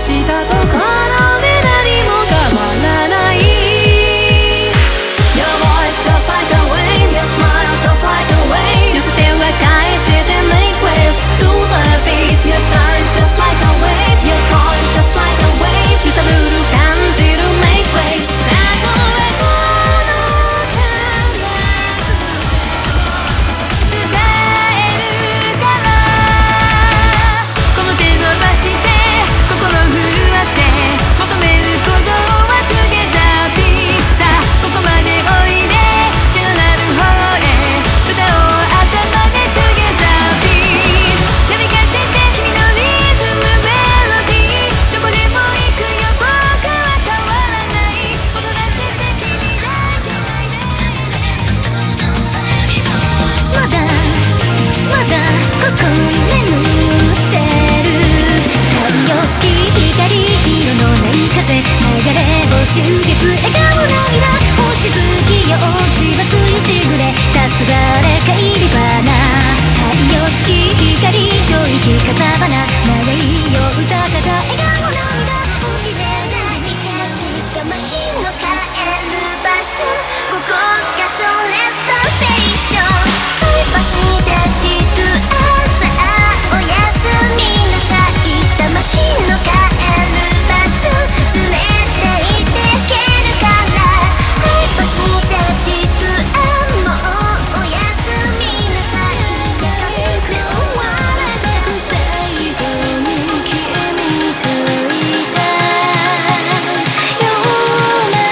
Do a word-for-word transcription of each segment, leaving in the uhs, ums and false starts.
したところで何も変わらない Your voice just like a wave, your smile just like a wave 寄せては返して make waves to the beat Your silence just like a wave, your call just like a wave 揺さぶる感じる make waves たとえこの感覚伝えるからこの手伸ばして心震わせ求めることは Together Peace さここまでおいで手のなる方へ歌おう朝まで Together Peace 呼びかせて君のリズムメロディーどこでも行くよ僕は変わらない踊らせて君だけまだまだここに眠ってる太陽月光色のない風流れ星月笑顔涙星月よ血は強しぐれ黄昏帰り花太陽月光領域風花長いよ歌方笑顔涙起きれない魂の帰る場所ここがソレストステーションハイパスに出てる朝おやすみなさい魂の帰る場所連れて行ってけるからハイパスに出てるもうおやすみなさいだって終わらなく最後に君といたような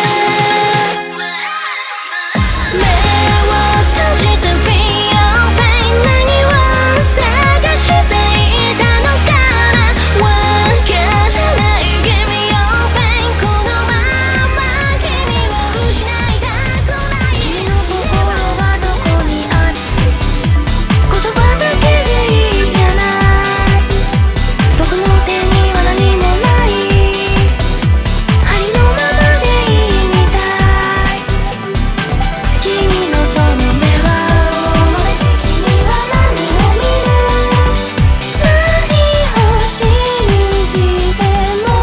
目を閉じて Feel your pain 何を探していたのかなわからない Give me your pain このまま君を失いたくない君の心はどこにある言葉だけでいいじゃない僕の手には何もないありのままでいいみたい君のその目は君は何を見る何を信じても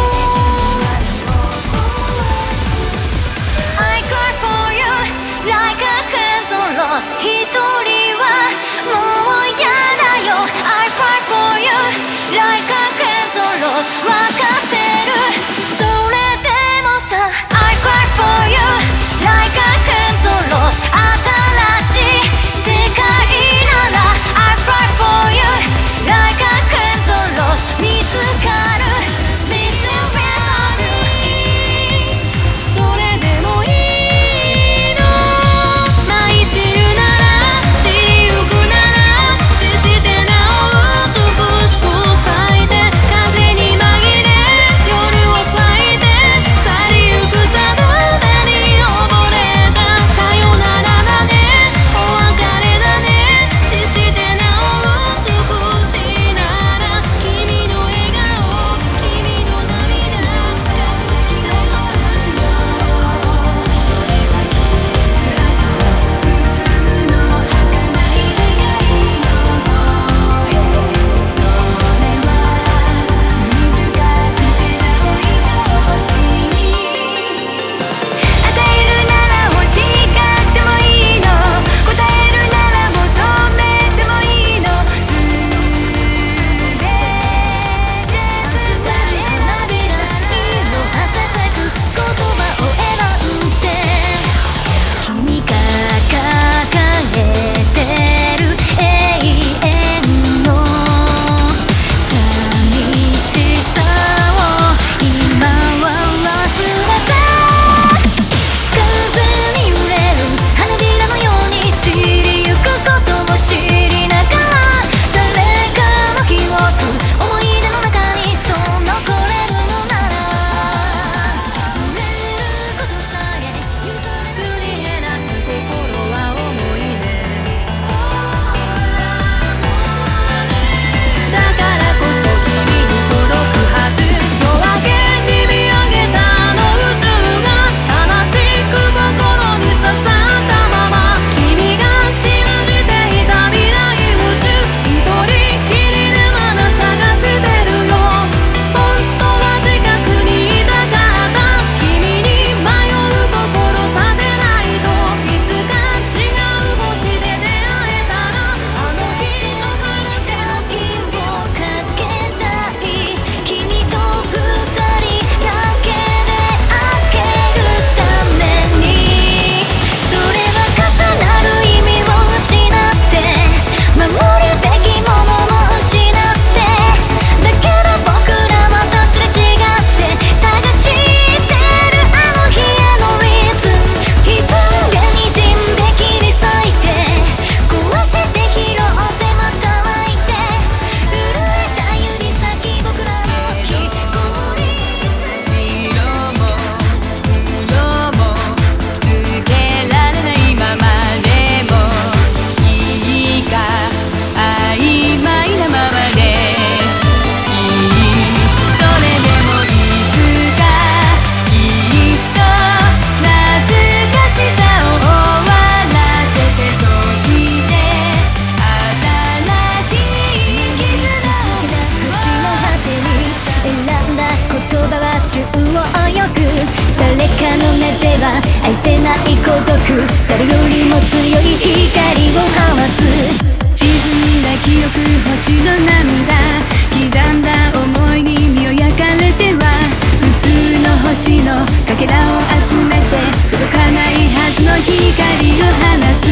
I cry for you like a crimson rose 一人はもう嫌だよ I cry for you like a crimson rose わかってるそれでもさ I cry for you like a crimson rose 新しい世界なら I cry for you like a crimson rose 見つかる Listen with me それでもいいの舞い散るなら散りゆくなら死してなお美しく咲いて風に紛れ強い光を放つ。 沈んだ記憶、星の涙、刻んだ想いに身を焼かれては無数の星のかけらを集めて届かないはずの光を放つ。